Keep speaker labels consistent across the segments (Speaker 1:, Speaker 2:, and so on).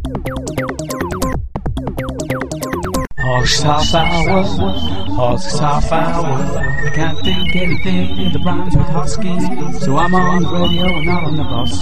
Speaker 1: Horse half hour, horse half hour. I can't think anything that rhymes with husky, so I'm on the radio and not on the bus.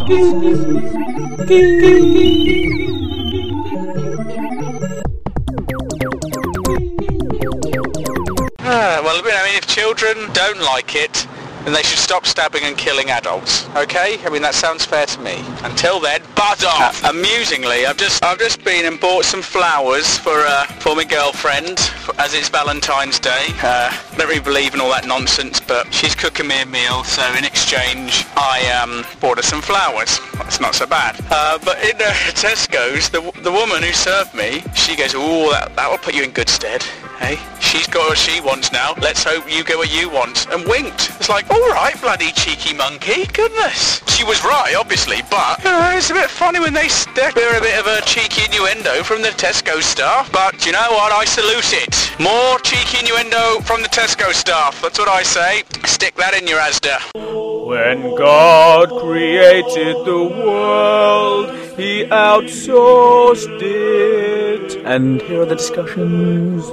Speaker 2: Well, I mean, if children don't like it, then they should stop stabbing and killing adults. Okay? I mean, that sounds fair to me. Until then, buzz off! Amusingly, I've just been and bought some flowers for my girlfriend, as it's Valentine's Day. I don't really believe in all that nonsense, but she's cooking me a meal, so in exchange, I bought her some flowers. That's not so bad. But in Tesco's, the woman who served me, she goes, "Ooh, that will put you in good stead." Hey, she's got what she wants now. Let's hope you get what you want. And winked. It's like, all right, bloody cheeky monkey. Goodness. She was right, obviously, but it's a bit funny when they stick a bit of a cheeky innuendo from the Tesco staff. But you know what? I salute it. More cheeky innuendo from the Tesco staff. That's what I say. Stick that in your Asda.
Speaker 3: When God created the world, He outsourced it. And here are the discussions.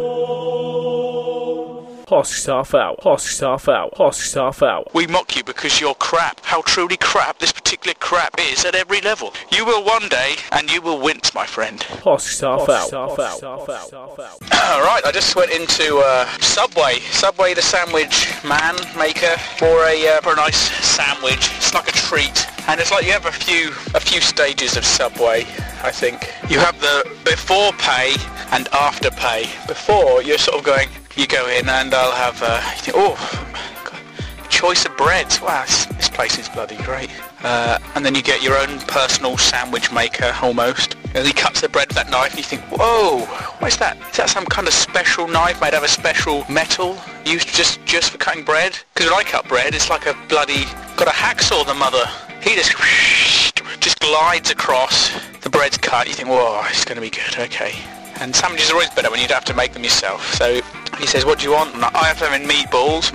Speaker 3: Hosks half hour, hosks half hour, hosks half hour.
Speaker 2: We mock you because you're crap. How truly crap this particular crap is at every level. You will one day, and you will wince, my friend.
Speaker 3: Hosks half hour.
Speaker 2: Right, I just went into Subway, the sandwich man maker, for a nice sandwich. It's like a treat, and it's like you have a few stages of Subway. I think you have the before pay and after pay. Before, you're sort of going. You go in and I'll have, you think, oh, choice of breads. Wow, this place is bloody great. And then you get your own personal sandwich maker, almost. And he cuts the bread with that knife and you think, whoa, what is that? Is that some kind of special knife made out of a special metal used just for cutting bread? Because when I cut bread, it's like a bloody, got a hacksaw, the mother. He just glides across, the bread's cut, you think, whoa, it's going to be good, okay. And sandwiches are always better when you don't have to make them yourself. So he says, what do you want? And I have them in meatballs.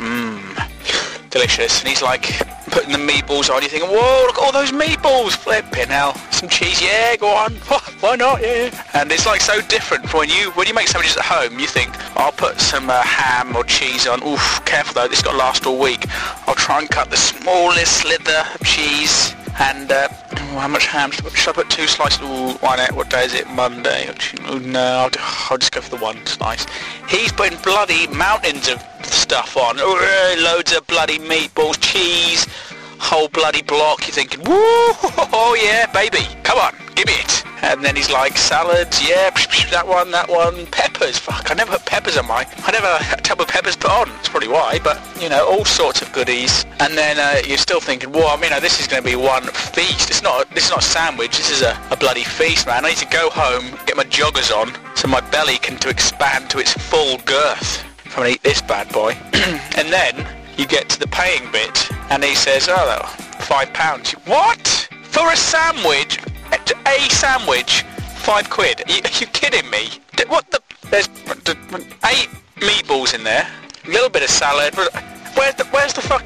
Speaker 2: Delicious. And he's like putting the meatballs on. You think, whoa, look at all those meatballs. Flipping hell. Some cheese, yeah, go on. Why not, yeah. And it's like so different from when you make sandwiches at home. You think, I'll put some ham or cheese on. Oof, careful though, this got to last all week. I'll try and cut the smallest slither of cheese. And how much ham? Should I put 2 slices? Ooh, why not? What day is it? Monday? Oh, no, I'll just go for the 1 slice. He's putting bloody mountains of stuff on. Loads of bloody meatballs, cheese, whole bloody block. You're thinking, woo, oh yeah, baby, come on, give me it. And then he's like, salads, yeah, that one, peppers, fuck, I never put peppers on mine. I never tell what peppers put on, that's probably why, but, you know, all sorts of goodies. And then you're still thinking, well, I mean, this is going to be one feast. This is not a sandwich, this is a bloody feast, man. I need to go home, get my joggers on, so my belly can expand to its full girth. I'm going to eat this bad boy. And then you get to the paying bit, and he says, oh, £5. What? For a sandwich? A sandwich? £5? Are you kidding me? What the? There's 8 meatballs in there, a little bit of salad. Where's the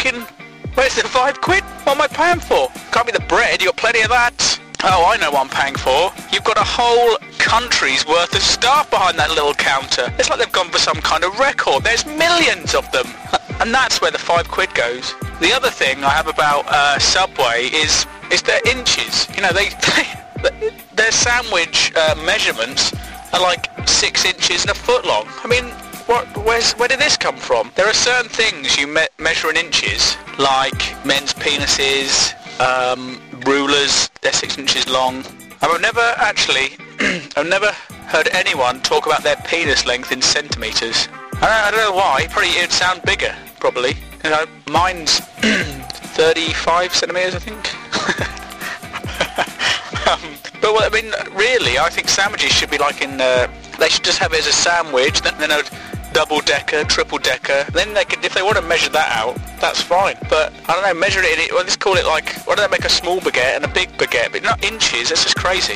Speaker 2: £5? What am I paying for? Can't be the bread, you got plenty of that. Oh, I know what I'm paying for. You've got a whole country's worth of staff behind that little counter. It's like they've gone for some kind of record. There's millions of them. And that's where the £5 goes. The other thing I have about Subway is their inches. You know, their sandwich measurements are like 6 inches and a foot long. I mean, where did this come from? There are certain things you measure in inches, like men's penises, rulers, they're 6 inches long. I've never heard anyone talk about their penis length in centimetres. I don't know why, probably it'd sound bigger, probably. You know, mine's 35 centimetres, I think. But I mean, really, I think sandwiches should be like they should just have it as a sandwich, then a double-decker, triple-decker. Then they could, if they want to measure that out, that's fine. But, I don't know, measure it in it, well, let's call it like, why don't they make a small baguette and a big baguette, but not inches, that's just crazy.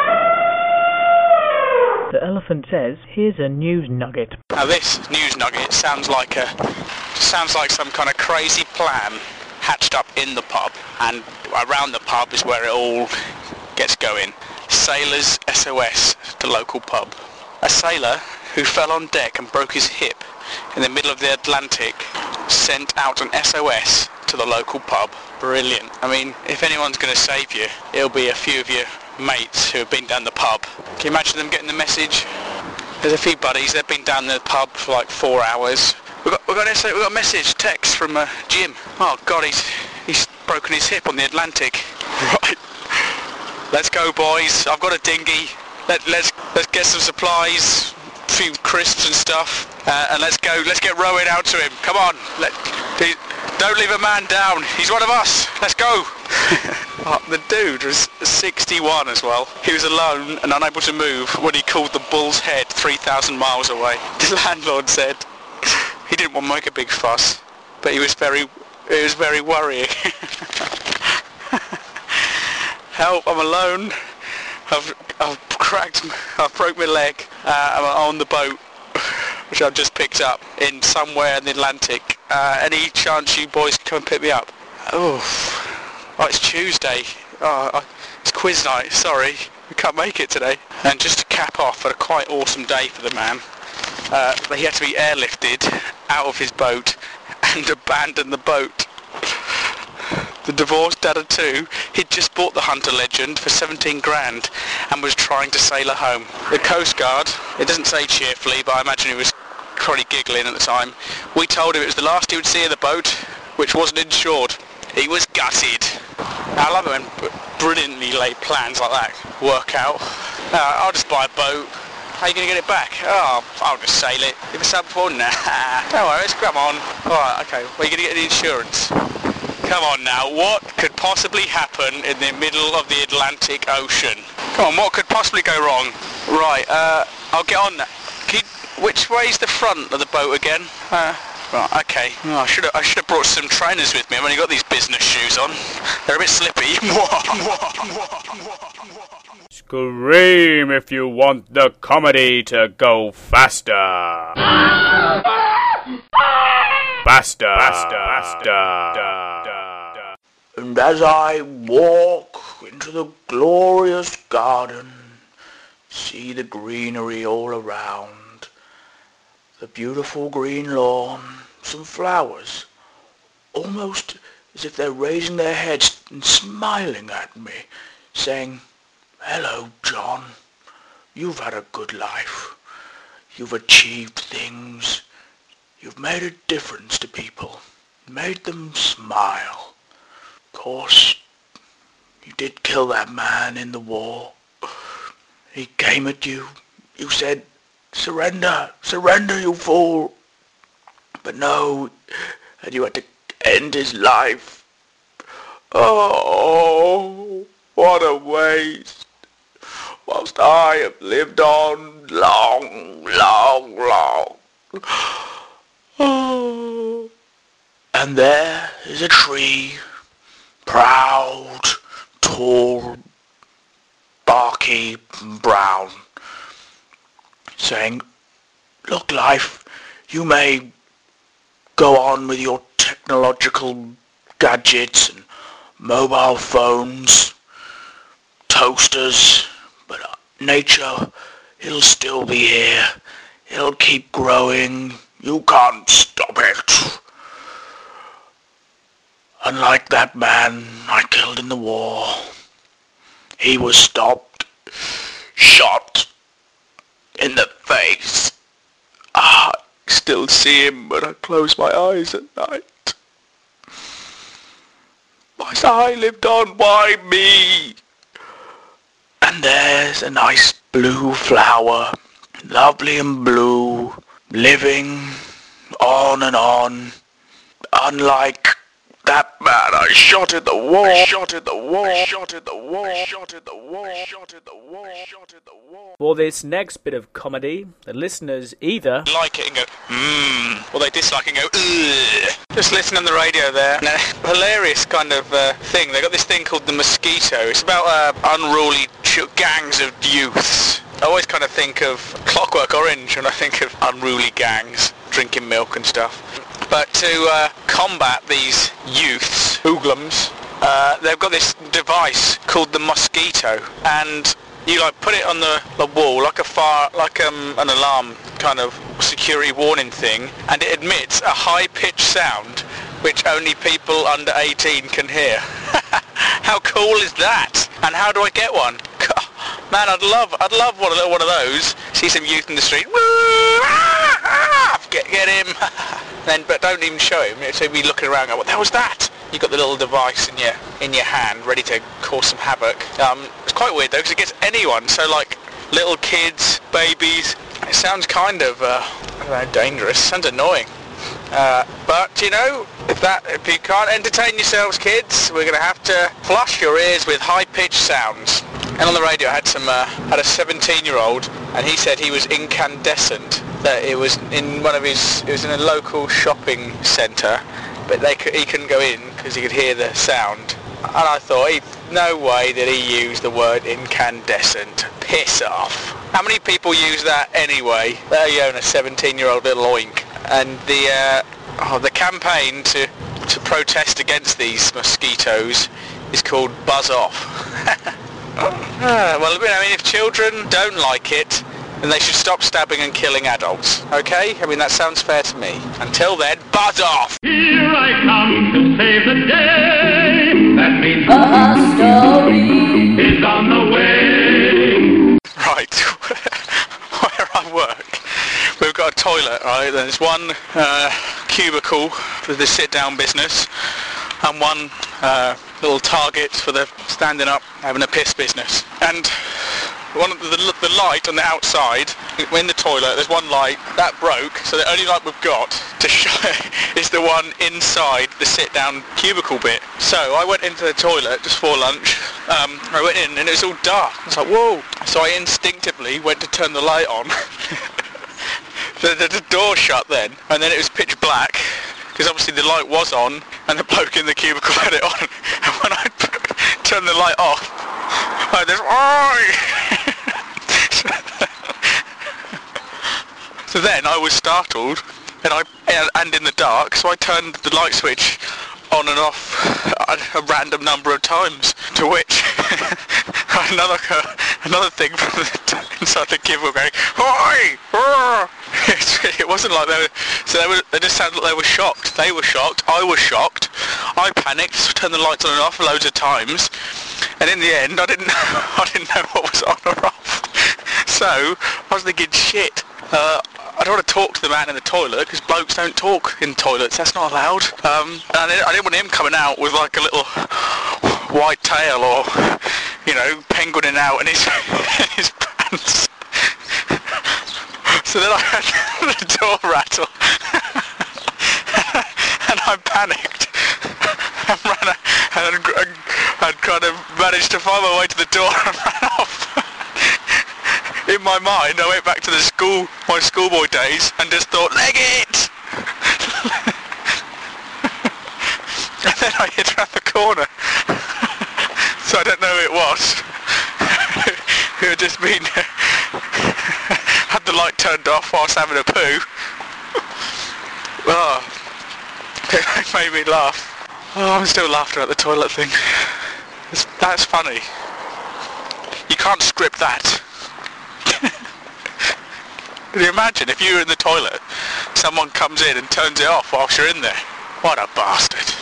Speaker 3: The elephant says, here's a news nugget.
Speaker 2: Now this news nugget sounds like some kind of crazy plan hatched up in the pub, and around the pub is where it all gets going. Sailor's SOS to local pub. A sailor who fell on deck and broke his hip in the middle of the Atlantic sent out an SOS to the local pub. Brilliant. I mean, if anyone's going to save you, it'll be a few of your mates who have been down the pub. Can you imagine them getting the message? There's a few buddies, they've been down the pub for like 4 hours. We've got a message, text from Jim. Oh God, he's broken his hip on the Atlantic. Right. Let's go, boys. I've got a dinghy. Let's get some supplies, a few crisps and stuff, and let's go. Let's get rowing out to him. Come on. Don't leave a man down. He's one of us. Let's go. The dude was 61 as well. He was alone and unable to move when he called the Bull's Head 3,000 miles away. The landlord said he didn't want to make a big fuss, but it was very worrying. Help, I'm alone. I've broke my leg. I'm on the boat, which I've just picked up in somewhere in the Atlantic. Any chance you boys can come and pick me up? Oh, it's Tuesday. It's quiz night. Sorry, we can't make it today. And just to cap off, a quite awesome day for the man. He had to be airlifted out of his boat and abandon the boat. The divorced dad of two, he'd just bought the Hunter Legend for 17 grand and was trying to sail her home. The Coast Guard, it doesn't say cheerfully, but I imagine he was probably giggling at the time. We told him it was the last he would see of the boat, which wasn't insured. He was gutted. I love it when brilliantly laid plans like that work out. I'll just buy a boat. How are you going to get it back? Oh, I'll just sail it. You ever sailed before? Nah. No worries, come on. Alright, okay. Well, you're going to get the insurance. Come on now, what could possibly happen in the middle of the Atlantic Ocean? Come on, what could possibly go wrong? Right, I'll get on that. Which way's the front of the boat again? Right, okay. Oh, I should have brought some trainers with me. I've only got these business shoes on. They're a bit slippy.
Speaker 3: Scream if you want the comedy to go faster. Faster.
Speaker 4: And as I walk into the glorious garden, see the greenery all around, the beautiful green lawn, some flowers, almost as if they're raising their heads and smiling at me, saying, "Hello, John, you've had a good life, you've achieved things, you've made a difference to people, made them smile. Of course, you did kill that man in the war. He came at you. You said, 'Surrender, surrender, you fool.' But no, and you had to end his life. Oh, what a waste. Whilst I have lived on long. Oh. And there is a tree, proud, tall, barky, brown, saying, 'Look, life, you may go on with your technological gadgets and mobile phones, toasters, but nature, it'll still be here. It'll keep growing. You can't stop it. Unlike that man I killed in the war, he was stopped, shot in the face. I still see him when I close my eyes at night. But I lived on, why me? And there's a nice blue flower, lovely and blue, living on and on, unlike that man I shot in the war.
Speaker 3: For this next bit of comedy, the listeners either
Speaker 2: like it and go, or they dislike it and go, ugh. Just listen on the radio there. And a hilarious kind of thing. They got this thing called the Mosquito. It's about unruly gangs of youths. I always kind of think of Clockwork Orange when I think of unruly gangs drinking milk and stuff. But to combat these youths, hoodlums, they've got this device called the Mosquito, and you like put it on the wall like an alarm kind of security warning thing, and it emits a high-pitched sound which only people under 18 can hear. How cool is that? And how do I get one? Man, I'd love one of those. See some youth in the street. Get him. Then, but don't even show him. So he'd be looking around, going, "What the hell was that?" You got the little device in your hand, ready to cause some havoc. It's quite weird though, because it gets anyone. So like little kids, babies. It sounds kind of I don't know, dangerous. Sounds annoying. But you know, if you can't entertain yourselves, kids, we're going to have to flush your ears with high-pitched sounds. And on the radio, I had a 17-year-old, and he said he was incandescent. That it was in a local shopping centre, but he couldn't go in because he could hear the sound. And I thought, no way did he use the word incandescent. Piss off. How many people use that anyway? Let alone a 17-year-old little oink. And the campaign to protest against these mosquitoes is called Buzz Off. Well, I mean, if children don't like it, then they should stop stabbing and killing adults. Okay? I mean, that sounds fair to me. Until then, Buzz Off!
Speaker 5: Here I come to save the day. That means
Speaker 6: a story
Speaker 5: is on the way.
Speaker 2: Right. Where I work, we've got a toilet, right? There's one cubicle for the sit-down business, and one little target for the standing up, having a piss business. And one of the light on the outside, in the toilet, there's one light that broke, so the only light we've got to show is the one inside the sit-down cubicle bit. So I went into the toilet just for lunch. I went in and it was all dark. I was like, whoa! So I instinctively went to turn the light on. The door shut then, and then it was pitch black, because obviously the light was on, and the bloke in the cubicle had it on. And when I turned the light off, I just, so then I was startled, and in the dark, so I turned the light switch on and off a random number of times, to which another thing from inside the cubicle going, "Oi!" It wasn't like they just sounded like they were shocked. They were shocked. I was shocked. I panicked, turned the lights on and off loads of times, and in the end, I didn't know what was on or off. So I was thinking, shit. I don't want to talk to the man in the toilet because blokes don't talk in toilets. That's not allowed. And I didn't want him coming out with like a little white tail or, you know, penguining out in his pants. So then I heard the door rattle, and I panicked and ran and kind of managed to find my way to the door and ran off. In my mind, I went back to my schoolboy days and just thought, leg it! And then I hid around the corner. So I don't know who it was. Who had just been had the light turned off whilst having a poo. Oh, it made me laugh. Oh, I'm still laughing at the toilet thing. That's funny. You can't script that. Can you imagine if you were in the toilet, someone comes in and turns it off whilst you're in there? What a bastard.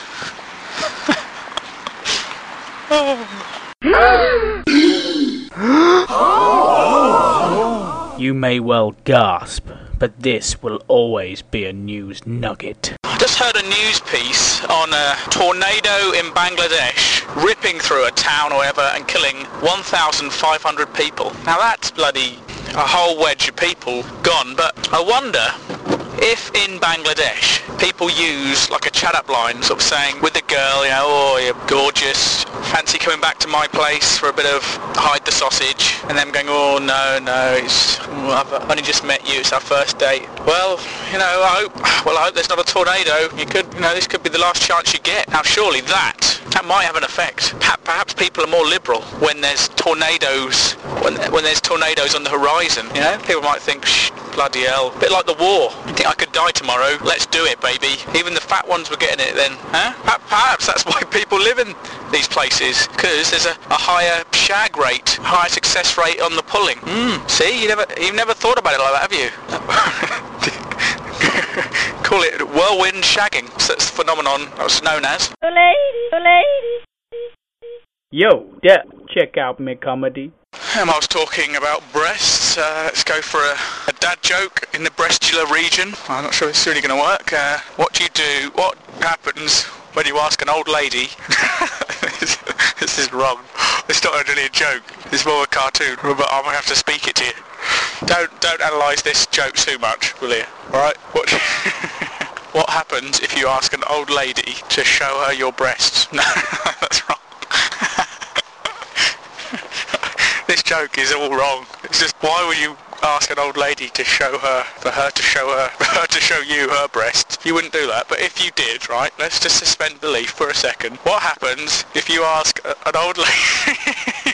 Speaker 1: You may well gasp, but this will always be a news nugget.
Speaker 2: I just heard a news piece on a tornado in Bangladesh ripping through a town or whatever and killing 1,500 people. Now that's bloody a whole wedge of people gone, but I wonder if in Bangladesh people use like a chat-up line sort of saying with the girl, you know, "Oh, you're gorgeous, fancy coming back to my place for a bit of hide the sausage," and them going, "Oh no, I've only just met you, it's our first date." Well, you know, I hope there's not a tornado. This could be the last chance you get. Now surely that might have an effect. Perhaps people are more liberal when there's tornadoes, when there's tornadoes on the horizon. You know, people might think, Bloody hell. Bit like the war. You think I could die tomorrow? Let's do it, baby. Even the fat ones were getting it then. Huh? Perhaps that's why people live in these places, because there's a higher shag rate, higher success rate on the pulling. See, you've never thought about it like that, have you? Call it whirlwind shagging. That's the phenomenon that's known as.
Speaker 3: Yo, that check out me comedy.
Speaker 2: I was talking about breasts. Let's go for a dad joke in the breastular region. I'm not sure it's really going to work. What do you do? What happens when you ask an old lady? This is wrong. It's not really a joke. It's more a cartoon, but I'm going to have to speak it to you. Don't analyse this joke too much, will you? Alright? What happens if you ask an old lady to show her your breasts? No, that's wrong. This joke is all wrong. It's just, why would you ask an old lady to show her, for her to show you her breasts? You wouldn't do that, but if you did, right, let's just suspend belief for a second. What happens if you ask an old lady...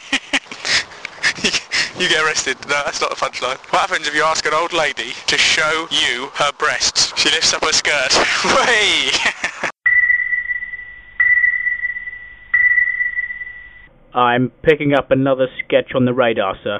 Speaker 2: You get arrested. No, that's not the punchline. What happens if you ask an old lady to show you her breasts? She lifts up her skirt. Way!
Speaker 3: I'm picking up another sketch on the radar, sir.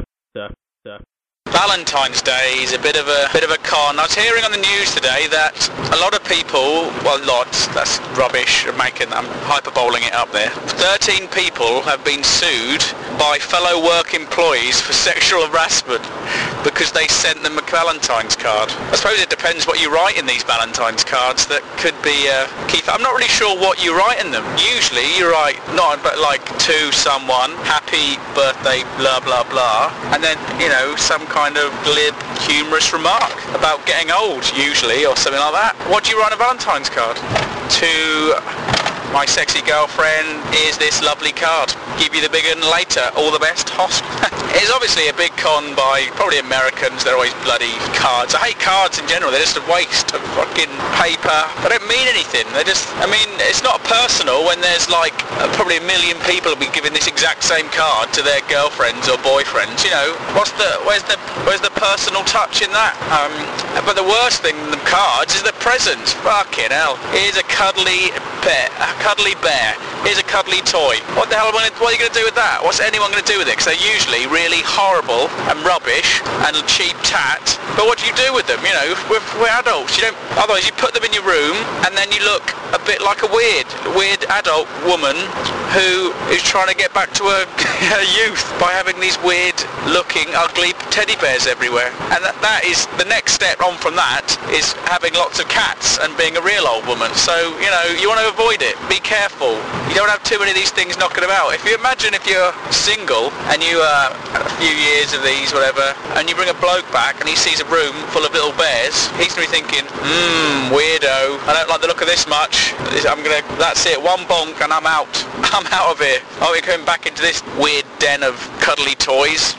Speaker 2: Valentine's Day is a bit of a con. I was hearing on the news today that a lot of people, well, lots, that's rubbish, I'm hyperboling it up there. 13 people have been sued by fellow work employees for sexual harassment because they sent them a Valentine's card. I suppose it depends what you write in these Valentine's cards. That could be Keith. I'm not really sure what you write in them. Usually you write but like to someone, happy birthday, blah blah blah, and then some kind of glib, humorous remark about getting old, usually, or something like that. What do you write on a Valentine's card? To my sexy girlfriend, here's this lovely card. Give you the big one later. All the best, Hosp. It's obviously a big con by probably Americans. They're always bloody cards. I hate cards in general. They're just a waste of fucking paper. They don't mean anything. It's not personal when there's like probably 1 million people will be giving this exact same card to their girlfriends or boyfriends. Where's the personal touch in that? But the worst thing than the cards is the presents. Fucking hell. Here's a cuddly bear. Here's a cuddly toy. What the hell what are you going to do with that? What's anyone going to do with it? Because they're usually really horrible and rubbish and cheap tat. But what do you do with them? We're adults. Otherwise you put them in your room and then you look a bit like a weird adult woman who is trying to get back to her youth by having these weird looking ugly teddy bears everywhere. And that is the next step on from that is having lots of cats and being a real old woman. So you want to avoid it. Be careful. You don't have too many of these things knocking about. If you imagine if you're single and you a few years of these, whatever, and you bring a bloke back and he sees a room full of little bears, he's going to be thinking, weirdo, I don't like the look of this much. That's it, one bonk and I'm out. I'm out of here. I'll be coming back into this weird den of cuddly toys.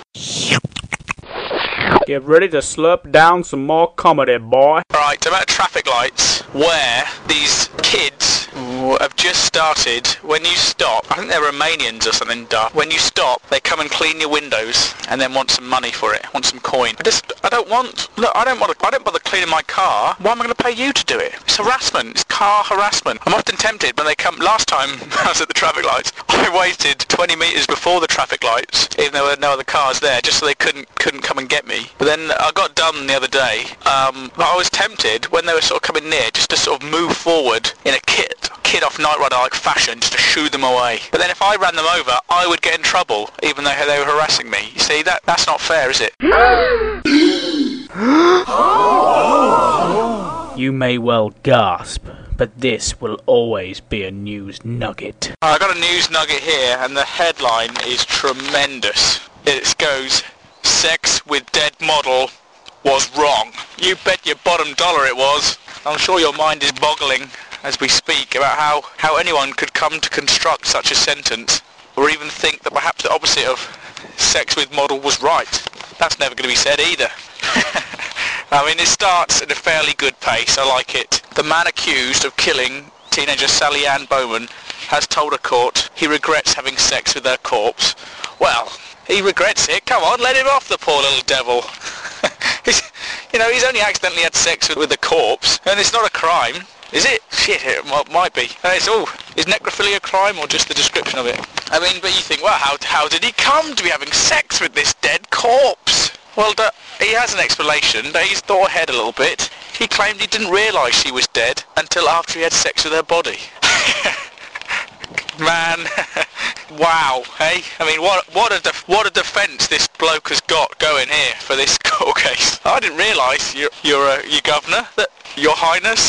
Speaker 3: Get ready to slurp down some more comedy, boy.
Speaker 2: Right, about traffic lights, where these kids have just started, when you stop, I think they're Romanians or something daft. When you stop, they come and clean your windows and then want some money for it, want some coin. I don't bother cleaning my car. Why am I going to pay you to do it? It's harassment. It's car harassment. I'm often tempted when they come. Last time I was at the traffic lights, I waited 20 metres before the traffic lights, even though there were no other cars there, just so they couldn't come and get me. But then I got done the other day. But I was tempted when they were sort of coming near, just to sort of move forward in a kid off Knight Rider like fashion, just to shoo them away. But then if I ran them over, I would get in trouble, even though they were harassing me. You see, that's not fair, is it?
Speaker 3: You may well gasp, but this will always be a news nugget.
Speaker 2: I got a news nugget here, and the headline is tremendous. It goes, "Sex with dead model was wrong." You bet your bottom dollar it was. I'm sure your mind is boggling as we speak about how anyone could come to construct such a sentence, or even think that perhaps the opposite of sex with model was right. That's never going to be said either. It starts at a fairly good pace. I like it. The man accused of killing teenager Sally Ann Bowman has told a court he regrets having sex with her corpse. Well, he regrets it. Come on, let him off, the poor little devil. You know, he's only accidentally had sex with a corpse, and it's not a crime. Is it? Shit, it might be. Is necrophilia a crime or just the description of it? I mean, but you think, well, how did he come to be having sex with this dead corpse? Well, he has an explanation. He's thought ahead a little bit. He claimed he didn't realise she was dead until after he had sex with her body. Man, wow, hey? I mean, what a defence this bloke has got going here for this court case. I didn't realise your governor, your highness.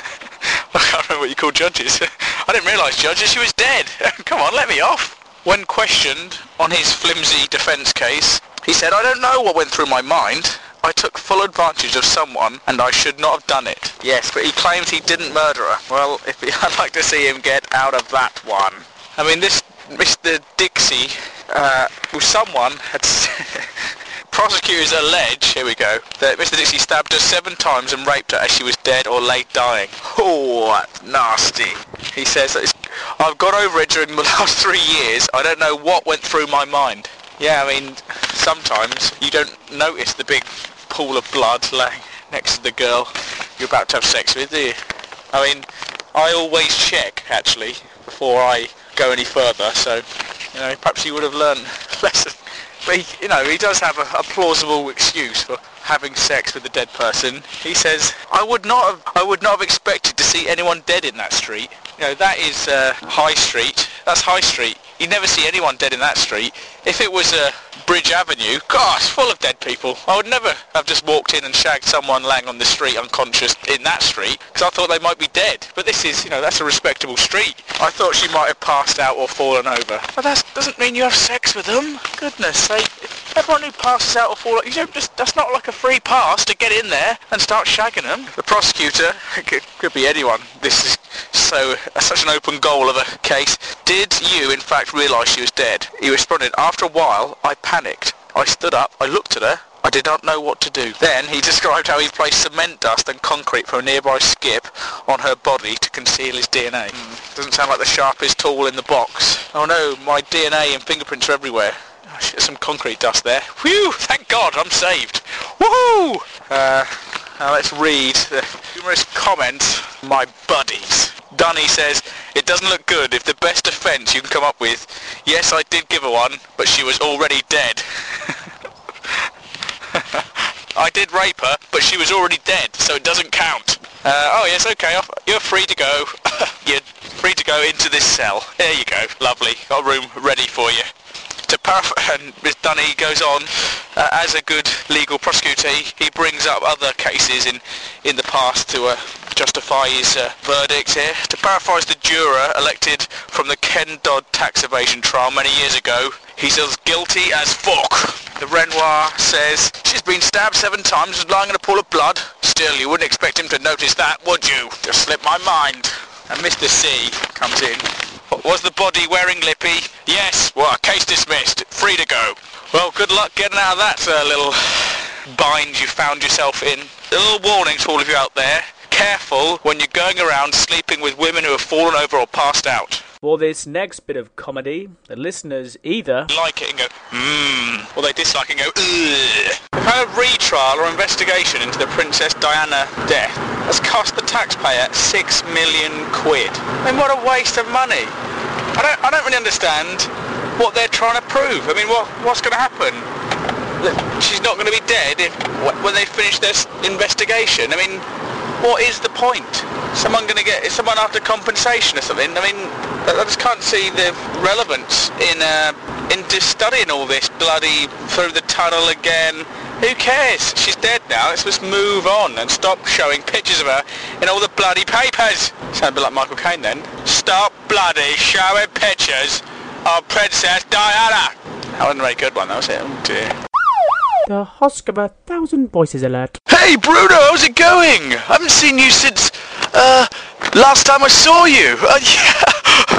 Speaker 2: I can't remember what you call judges. I didn't realise, judges, she was dead. Come on, let me off. When questioned on his flimsy defence case, he said, I don't know what went through my mind. I took full advantage of someone and I should not have done it. Yes, but he claims he didn't murder her. Well, I'd like to see him get out of that one. I mean, this Mr. Dixie, someone had... Prosecutors allege, here we go, that Mr. Dixie stabbed her 7 times and raped her as she was dead or lay dying. Oh, that's nasty. He says, I've got over it during the last 3 years. I don't know what went through my mind. Yeah, I mean, sometimes you don't notice the big pool of blood laying next to the girl you're about to have sex with, do you? I mean, I always check, actually, before I go any further, so, you know, perhaps he would have learned a lesson. But he does have a plausible excuse for having sex with a dead person. He says, I would not have expected to see anyone dead in that street. You know, that is High Street. That's High Street. You never see anyone dead in that street. If it was Bridge Avenue, gosh, full of dead people. I would never have just walked in and shagged someone laying on the street unconscious in that street, because I thought they might be dead. But this is, that's a respectable street. I thought she might have passed out or fallen over. But that doesn't mean you have sex with them. Goodness sake. Everyone who passes out or falls over, that's not like a free pass to get in there and start shagging them. The prosecutor, could be anyone. This is such an open goal of a case. Did you, in fact, realise she was dead? He responded, after a while, I panicked. I stood up, I looked at her, I did not know what to do. Then he described how he placed cement dust and concrete from a nearby skip on her body to conceal his DNA. Doesn't sound like the sharpest tool in the box. Oh no, my DNA and fingerprints are everywhere. Oh, shit, some concrete dust there. Whew, thank God, I'm saved. Woohoo! Now let's read the humorous comments from my buddies. Dunny says, it doesn't look good if the best defence you can come up with, yes, I did give her one, but she was already dead. I did rape her, but she was already dead, so it doesn't count. Oh yes, okay, you're free to go. You're free to go into this cell. There you go, lovely. Got a room ready for you. And Ms. Dunny goes on, as a good legal prosecutor, he brings up other cases in the past to justify his verdict here. To paraphrase the juror elected from the Ken Dodd tax evasion trial many years ago, he's as guilty as fuck. The Renoir says, she's been stabbed 7 times and lying in a pool of blood. Still, you wouldn't expect him to notice that, would you? Just slipped my mind. And Mr. C comes in. Was the body wearing lippy? Yes. Well, case dismissed. Free to go. Well, good luck getting out of that little bind you found yourself in. A little warning to all of you out there. Careful when you're going around sleeping with women who have fallen over or passed out.
Speaker 1: For this next bit of comedy, the listeners either
Speaker 2: like it and go, or they dislike it and go, ugh. The kind of retrial or investigation into the Princess Diana death has cost the taxpayer £6 million. I mean, what a waste of money. I don't really understand what they're trying to prove. I mean, what's going to happen? That she's not going to be dead when they finish their investigation? I mean, what is the point? Is someone after compensation or something? I mean, I just can't see the relevance in just studying all this bloody through the tunnel again. Who cares? She's dead now. Let's just move on and stop showing pictures of her in all the bloody papers. Sound a bit like Michael Caine then. Stop bloody showing pictures of Princess Diana. That wasn't a very good one, that was it. Oh dear.
Speaker 1: the husk of 1,000 voices alert.
Speaker 2: Hey Bruno, how's it going? I haven't seen you since, last time I saw you. Yeah.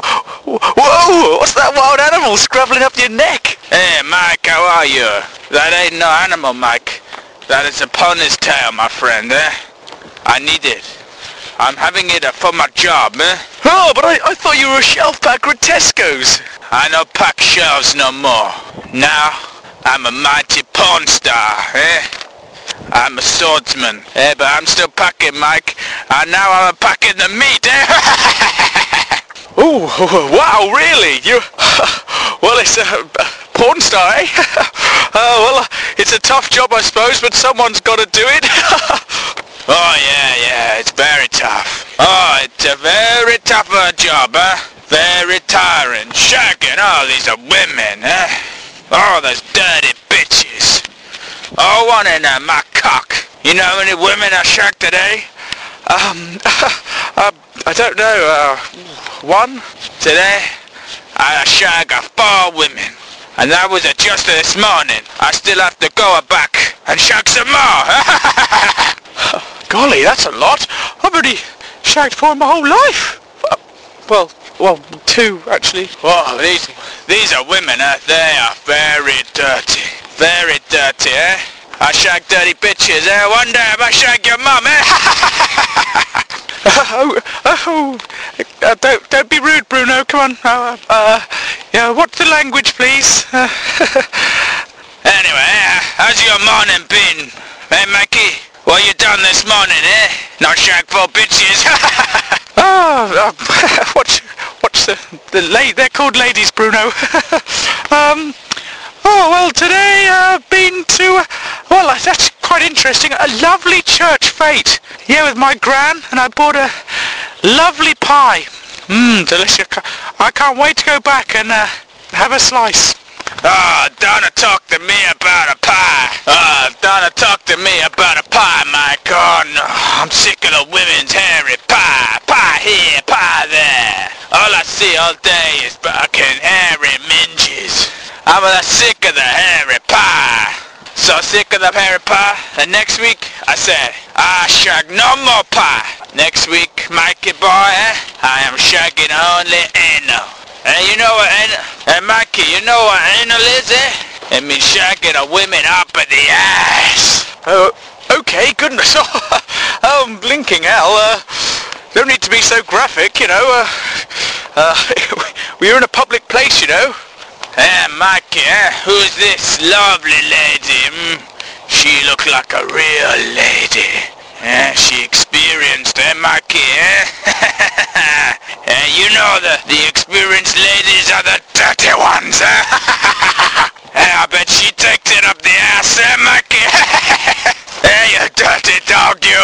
Speaker 2: Whoa, what's that wild animal scrabbling up your neck? Hey Mike, how are you? That ain't no animal, Mike. That is a pony's tail, my friend, eh? I need it. I'm having it for my job, eh? Oh, but I thought you were a shelf packer at Tesco's. I don't pack shelves no more. Now, I'm a mighty porn star, eh? I'm a swordsman. But I'm still packing, Mike. And now I'm packing the meat, Ooh, wow, really? You... Well, it's a porn star, eh? Well, it's a tough job, I suppose, but someone's got to do it. Oh, yeah, it's very tough. Oh, it's a very tough job, Very tiring. Shagging all these women, Oh, those dirty bitches. Oh, one in my cock. You know how many women I shagged today? I don't know, one today. I shagged 4 women. And that was just this morning. I still have to go back and shag some more. Golly, that's a lot. I've already shagged 4 in my whole life. Well, 2 actually. Whoa, these are women, they are very dirty. Very dirty, I shag dirty bitches, One day I might shag your mum, Don't be rude, Bruno. Come on. Yeah, what's the language, please? Anyway, how's your morning been? Hey, Mikey? What you done this morning, Not shag 4 bitches. What's the they're called ladies, Bruno. Oh, well, today I've been to, well, that's quite interesting, a lovely church fete. Yeah, with my gran, and I bought a lovely pie. Delicious. I can't wait to go back and have a slice. Don't talk to me about a pie. Don't talk to me about a pie, Mike. Oh, no, I'm sick of the women's hairy pie. Pie here, pie there. All I see all day is fucking hairy minges. I'm sick of the hairy pie. So sick of the hairy pie. And next week, I said, I shag no more pie. Next week, Mikey boy, I am shagging only anal. And you know what, Mikey, you know what anal is, It means shagging a women up at the ass. Oh, okay, goodness. Blinking hell. Don't need to be so graphic, you know. We're in a public place, you know. Mikey, who's this lovely lady? She looked like a real lady. She experienced, Mikey, you know the experienced ladies are the dirty ones, I bet she takes it up the ass, Mikey. You dirty dog, you.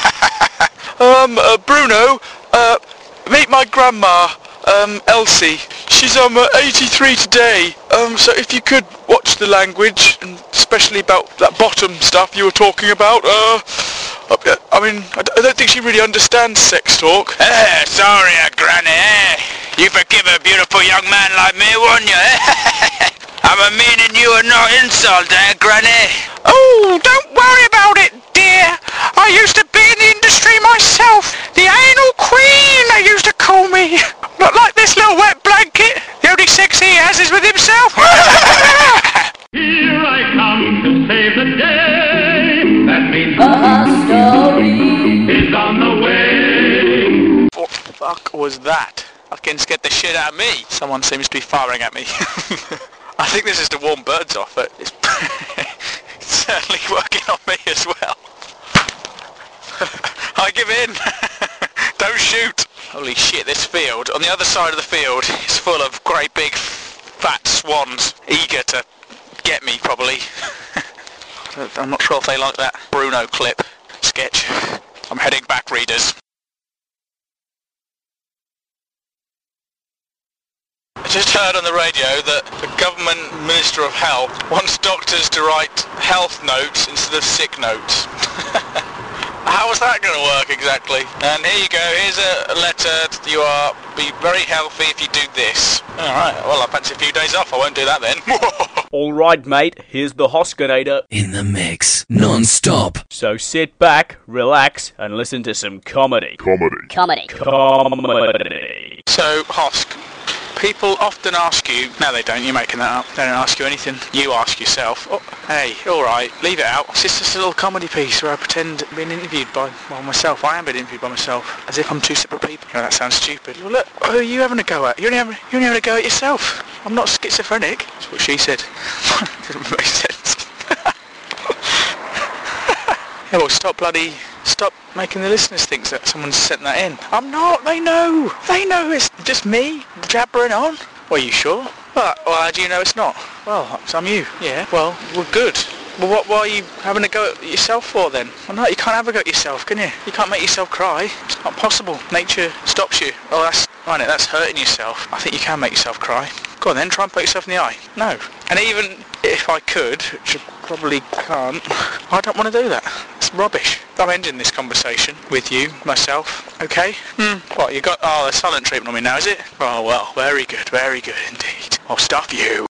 Speaker 2: Bruno, meet my grandma, Elsie. She's 83 today. So if you could watch the language, and especially about that bottom stuff you were talking about, I mean, I don't think she really understands sex talk. Sorry, Granny, You forgive a beautiful young man like me, won't you, I'm meaning you are no insult, Granny? Oh, don't worry about it, dear. I used to be in the industry myself. The anal queen, they used to call me. Not like this little wet blanket. The only sex he has is with himself.
Speaker 5: Here I come to save the day. That means
Speaker 6: story
Speaker 5: is on the way.
Speaker 2: What the fuck was that? Fucking scared the shit out of me. Someone seems to be firing at me. I think this is to warn birds off, but it's certainly working on me as well. I give in. Don't shoot. Holy shit, this field, on the other side of the field, is full of great big fat swans, eager to get me, probably. I'm not sure if they like that Bruno clip sketch. I'm heading back, readers. I just heard on the radio that the government Minister of Health wants doctors to write health notes instead of sick notes. How is that going to work exactly? And here you go, here's a letter. You are be very healthy if you do this. Alright, well I fancy a few days off, I won't do that then.
Speaker 3: Alright mate, here's the Hoskinator.
Speaker 7: In the mix, non-stop.
Speaker 3: So sit back, relax, and listen to some comedy.
Speaker 6: comedy.
Speaker 2: So, Hosk, people often ask you, no they don't, you're making that up, they don't ask you anything, you ask yourself, oh, hey, alright, leave it out, it's just a little comedy piece where I pretend being interviewed by, well, myself, I am being interviewed by myself, as if I'm two separate people. You know, that sounds stupid. Well look, who are you having a go at? You're only having a go at yourself. I'm not schizophrenic. That's what she said. Doesn't make sense. Yeah, well, stop making the listeners think that someone's sent that in. I'm not, they know it's just me jabbering on. Well, are you sure? Well, how do you know it's not? Well, I'm you. Yeah, well, we're good. Well, why are you having a go at yourself for then? Well, no, you can't have a go at yourself, can you? You can't make yourself cry. It's not possible. Nature stops you. Oh, that's hurting yourself. I think you can make yourself cry. Go on then, try and poke yourself in the eye. No. And even if I could, which I probably can't, I don't want to do that. It's rubbish. I'm ending this conversation with you, myself, okay? What, you got, the silent treatment on me now, is it? Oh, well, very good indeed. I'll stop you.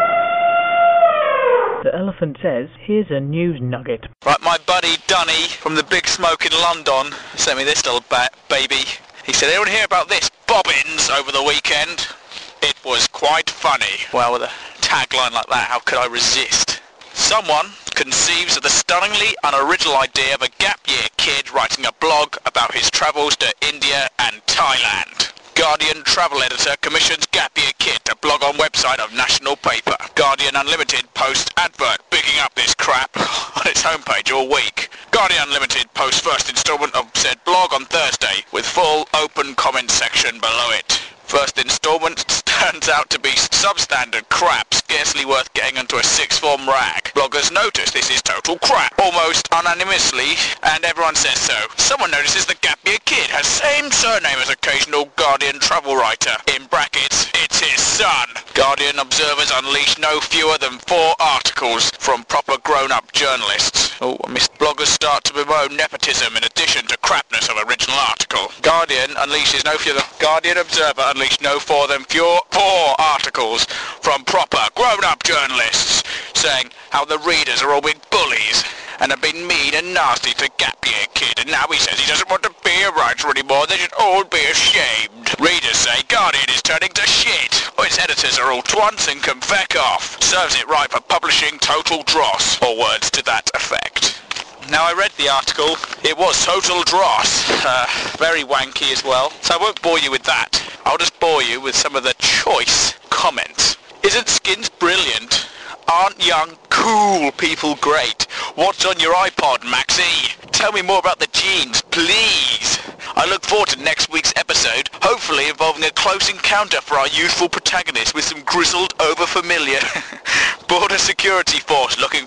Speaker 8: The elephant says, here's a news nugget.
Speaker 2: Right, my buddy Dunny from the Big Smoke in London sent me this little baby. He said, anyone hear about this Bobbins over the weekend? It was quite funny. Well, with a tagline like that, how could I resist? Someone conceives of the stunningly unoriginal idea of a gap year kid writing a blog about his travels to India and Thailand. Guardian travel editor commissions gap year kid to blog on website of national paper. Guardian Unlimited posts advert bigging up this crap on its homepage all week. Guardian Unlimited posts first instalment of said blog on Thursday with full open comment section below it. First instalment turns out to be substandard crap, scarcely worth getting onto a sixth form rag. Bloggers notice this is total crap, almost unanimously, and everyone says so. Someone notices the gap year kid has same surname as occasional Guardian travel writer. In brackets, it's his son. Guardian observers unleash no fewer than 4 articles from proper grown-up journalists. Oh, I missed. Bloggers start to bemoan nepotism in addition to crapness of original article. Guardian unleashes no fewer than... Guardian Observer unleashed no fewer than 4 articles from proper grown-up journalists saying how the readers are all big bullies and have been mean and nasty to Gap Year Kid, and now he says he doesn't want to be a writer anymore. They should all be ashamed. Readers say Guardian is turning to shit, or its editors are all twats and can feck off. Serves it right for publishing total dross, or words to that effect. Now, I read the article. It was total dross. Very wanky as well. So I won't bore you with that. I'll just bore you with some of the choice comments. Isn't Skins brilliant? Aren't young, cool people great? What's on your iPod, Maxie? Tell me more about the jeans, please. I look forward to next week's episode, hopefully involving a close encounter for our youthful protagonist with some grizzled, over-familiar border security force looking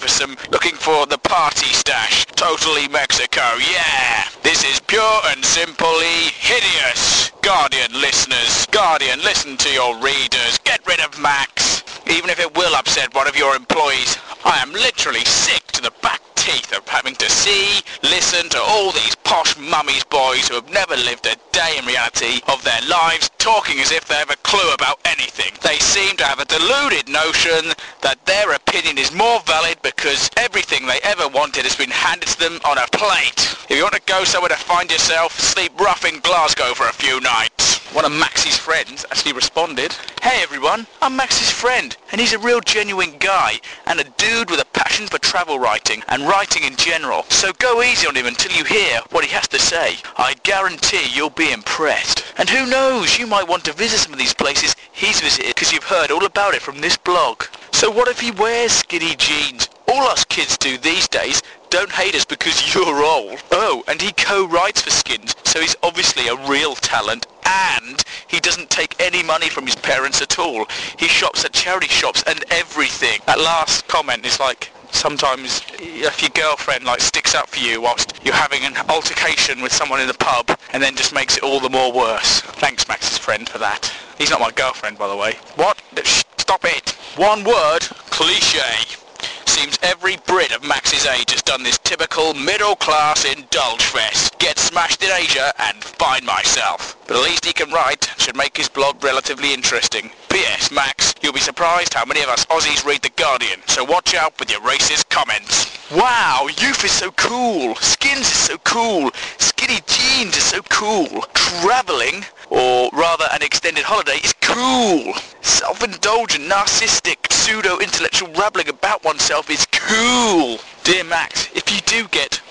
Speaker 2: for the party stash. Totally Mexico, yeah! This is pure and simply hideous. Guardian listeners, Guardian, listen to your readers. Get rid of Max, even if it will upset one of your employees. I am literally sick to the back teeth of having to see, listen to all these posh mummy's boys who have never lived a day in reality of their lives talking as if they have a clue about anything. They seem to have a deluded notion that their opinion is more valid because everything they ever wanted has been handed to them on a plate. If you want to go somewhere to find yourself, sleep rough in Glasgow for a few nights. One of Max's friends actually responded, "Hey everyone, I'm Max's friend, and he's a real genuine guy, and a dude with a passion for travel writing, and writing in general. So go easy on him until you hear what he has to say. I guarantee you'll be impressed. And who knows, you might want to visit some of these places he's visited, because you've heard all about it from this blog. So what if he wears skinny jeans? All us kids do these days. Don't hate us because you're old. Oh, and he co-writes for Skins, so he's obviously a real talent, and he doesn't take any money from his parents at all. He shops at charity shops and everything." That last comment is like, sometimes if your girlfriend sticks up for you whilst you're having an altercation with someone in the pub and then just makes it all the more worse. Thanks, Max's friend, for that. He's not my girlfriend, by the way. What? Shh, stop it. One word, cliche. Seems every Brit of Max's age has done this typical middle-class indulge fest. Get smashed in Asia and find myself. But at least he can write, should make his blog relatively interesting. P.S. Max, you'll be surprised how many of us Aussies read The Guardian, so watch out with your racist comments. Wow, youth is so cool. Skins is so cool. Skinny jeans is so cool. Travelling, or rather an extended holiday, is cool. Self-indulgent, narcissistic, pseudo-intellectual rabbling about oneself is cool. Dear Max, if you do get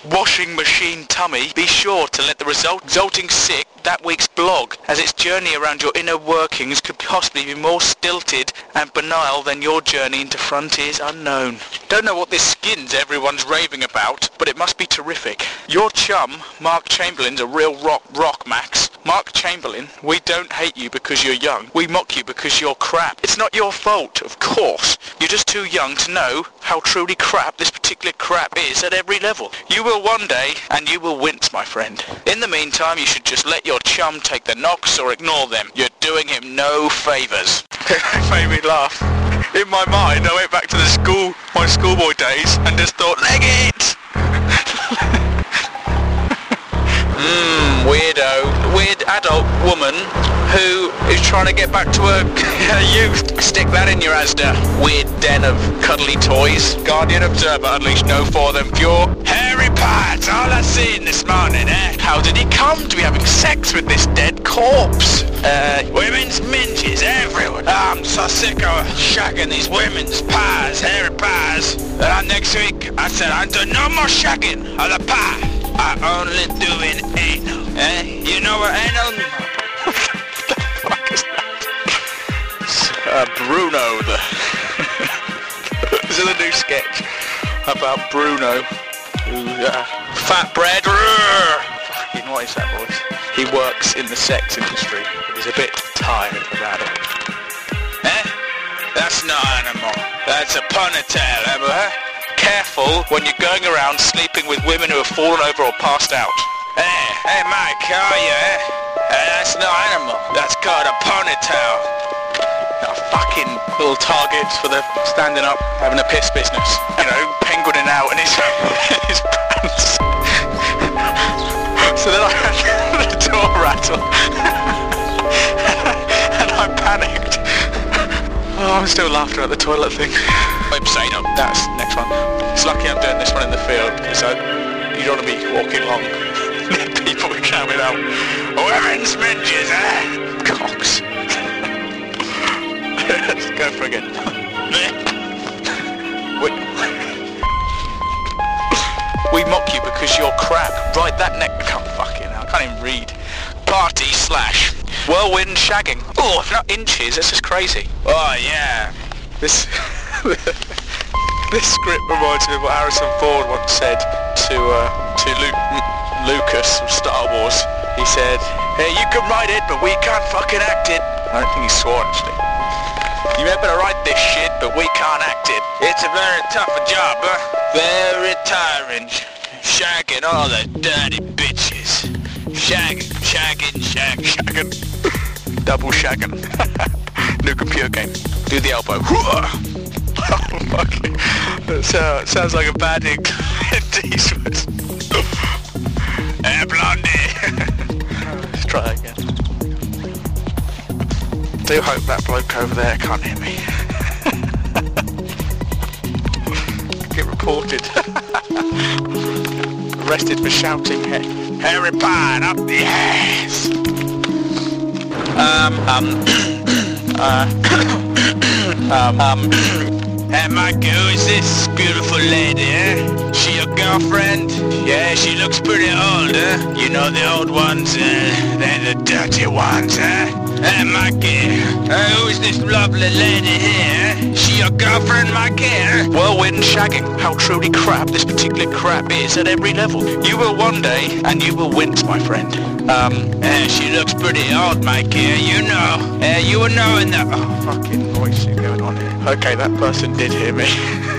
Speaker 2: washing machine tummy, be sure to let the resulting sick that week's blog, as its journey around your inner workings could possibly be more stilted and banal than your journey into frontiers unknown. Don't know what this skins everyone's raving about, but it must be terrific. Your chum, Mark Chamberlain's a real rock, Max. Mark Chamberlain, we don't hate you because you're young. We mock you because you're crap. It's not your fault, of course. You're just too young to know how truly crap this particular crap is at every level. You will one day, and you will wince, my friend. In the meantime, you should just let your chum take the knocks or ignore them. You're doing him no favours. It made me laugh. In my mind, I went back to my schoolboy days and just thought, leg it! Weird adult woman who is trying to get back to her youth. Stick that in your Asda. Weird den of cuddly toys. Guardian Observer unleashed no for them pure hairy parts. All I've seen this morning, eh? How did he come to be having sex with this dead corpse? Women's minges everywhere. I'm so sick of shagging these women's pies, hairy pies. Next week, I said I'd do no more shagging of the pie. I only doing anal. Eh? You know what anal means? What the fuck is that? Bruno. This is a new sketch about Bruno. Fat bread. Fucking what is that voice? He works in the sex industry, but he's a bit tired about it. Eh? That's not animal. That's a ponytail, huh? Careful when you're going around sleeping with women who have fallen over or passed out. Hey Mike, how are you, eh? That's no animal. That's called a ponytail. Fucking little targets for the standing up, having a piss business. You know, penguining out in his pants. So then I had the door rattle. And I panicked. Oh, I'm still laughing at the toilet thing. Website up. That's the next one. It's lucky I'm doing this one in the field because you don't want to be walking along people coming out. Women's minges, eh? Cocks. Let's go for again. We mock you because you're crap. Right, that neck. I can't even read. Party / whirlwind shagging. Oh, if not inches, that's just crazy. Oh yeah. This script reminds me of what Harrison Ford once said to Lucas from Star Wars. He said, "Hey, you can write it, but we can't fucking act it." I don't think he swore actually. You better write this shit, but we can't act it. It's a very tough job, huh? Very tiring. Shagging all the dirty bitches. Shagging. Double shagging. New computer game. Do the elbow. Oh, fuck me. That sounds like a bad Clint Eastwood. Hey, Blondie. Let's try again. Do hope that bloke over there can't hear me. Get reported. Arrested for shouting Harry Potter up the ass. Hey Michael, who is this beautiful lady, eh? She your girlfriend? Yeah, she looks pretty old, eh? You know the old ones, they're the dirty ones, eh? Hey Mikey, who is this lovely lady here? She your girlfriend, Mikey? Whirlwind shagging. How truly crap this particular crap is at every level. You will one day, and you will wince, my friend. She looks pretty old, Mikey, you know. You were knowing that. Oh, fucking voice going on here. Okay, that person did hear me.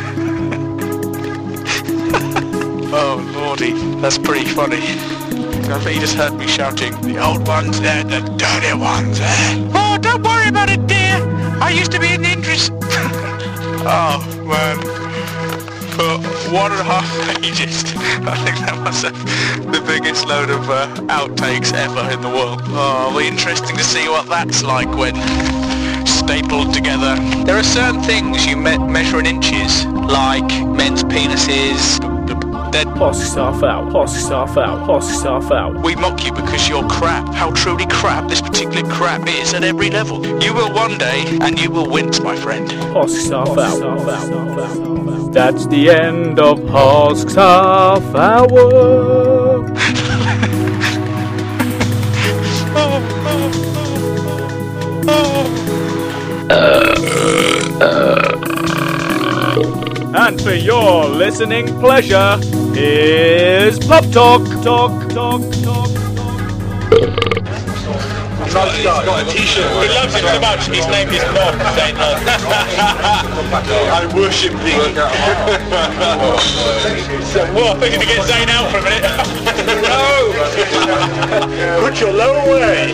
Speaker 2: Oh, lordy, that's pretty funny. I think he just heard me shouting, the old ones, they're the dirty ones, eh? Oh, don't worry about it, dear. I used to be an interest. Oh, man. For 1.5 pages. I think that was the biggest load of outtakes ever in the world. Oh, it'll be interesting to see what that's like when stapled together. There are certain things you measure in inches, like men's penises, dead.
Speaker 1: Husk stuff out. We
Speaker 2: mock you because you're crap. How truly crap this particular crap is at every level. You will one day, and you will wince, my friend.
Speaker 1: Husk stuff out.
Speaker 3: That's the end of Husk's Half Hour. And for your listening pleasure, here's Pop Talk.
Speaker 9: He's got a t-shirt.
Speaker 2: He loves it so much, he's named his knob Zane Knob.
Speaker 9: I worship thee.
Speaker 2: Well, I think you get Zane out for a minute.
Speaker 9: No! Put your low away!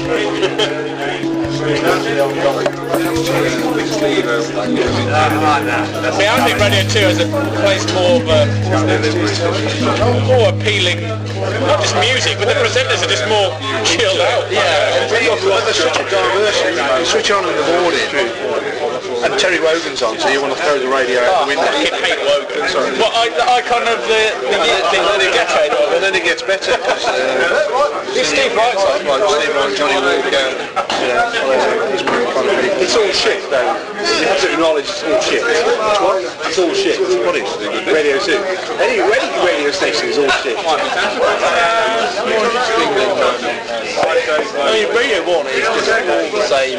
Speaker 2: See, I think Radio 2 has a place more of a more appealing, not just music, but the presenters are just more chilled out.
Speaker 9: Yeah, there's such a diversity. You switch on in the morning, and Terry Wogan's on, so you want to throw the radio out the window.
Speaker 2: I hate Wogan. Well, I kind of the decade of it.
Speaker 9: And then it gets better.
Speaker 2: It's Steve Wright's on.
Speaker 9: Steve Wright, Johnny Walker. It's all shit, though. You have to acknowledge it's all shit. What? It's all shit. What is Radio 2? Any radio station is all shit. I mean, Radio 1 is just all the same.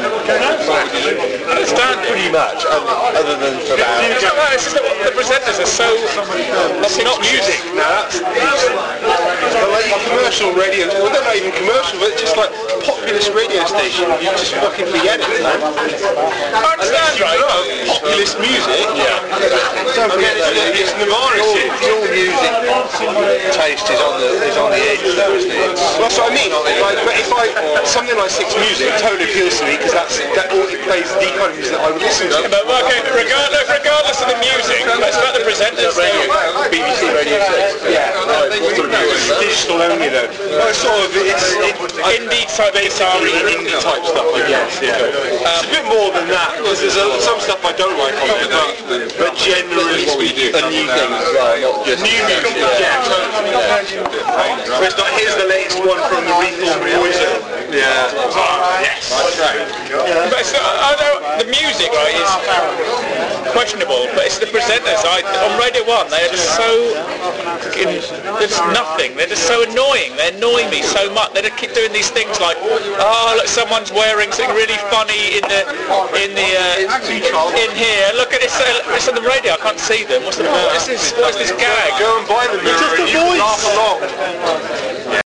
Speaker 9: Pretty much, other than for about...
Speaker 2: It's just that the presenters are so...
Speaker 9: That's not music. No, that's... Like commercial radio... Well, they're not even commercial, but it's just like populist radio station. You just fucking forget it.
Speaker 2: I understand, right?
Speaker 9: Populist music. Yeah. Don't forget it's Nirvana shit. Your music taste is on the edge, though, isn't it? Well, that's what I mean. But if something like Six Music totally appeals to me because that it plays the kind of music that I would listen to.
Speaker 2: But okay, regardless of the music, it's about the presenters.
Speaker 9: BBC Radio 6. Yeah. It's digital only though. Well, it's sort of
Speaker 2: indie type
Speaker 9: indie type stuff, I guess. Yeah. It's a bit more than that because there's some stuff I don't like on it, but generally speaking, a new thing as well, not just new music. Yeah. So it's not here's the latest one from the Reformed Poison. Yeah. Yes.
Speaker 2: But I know the music, right, is questionable, but it's the presenters. On Radio 1, they are just so there's nothing. They're just so annoying. They annoy me so much. They just keep doing these things like, oh, look, someone's wearing something really funny in here. Look at this. It's on the radio. I can't see them. What's this gag?
Speaker 9: Go and buy them. It's just a voice. Laugh along.